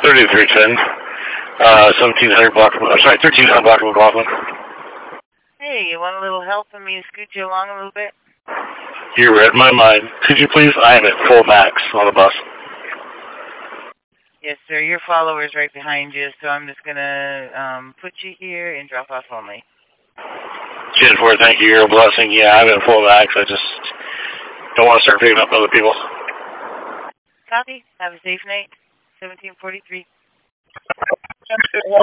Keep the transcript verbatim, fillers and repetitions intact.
thirty-three ten. Uh, seventeen hundred block, of, sorry, thirteen hundred block of McLaughlin. Hey, you want a little help from me to scoot you along a little bit? You read my mind. Could you please? I am at full max on the bus. Yes, sir. Your follower's right behind you, so I'm just going to um, put you here and drop off only. ten four, thank you. You're a blessing. Yeah, I'm at full max. I just don't want to start picking up other people. Copy. Have a safe night. seventeen forty-three.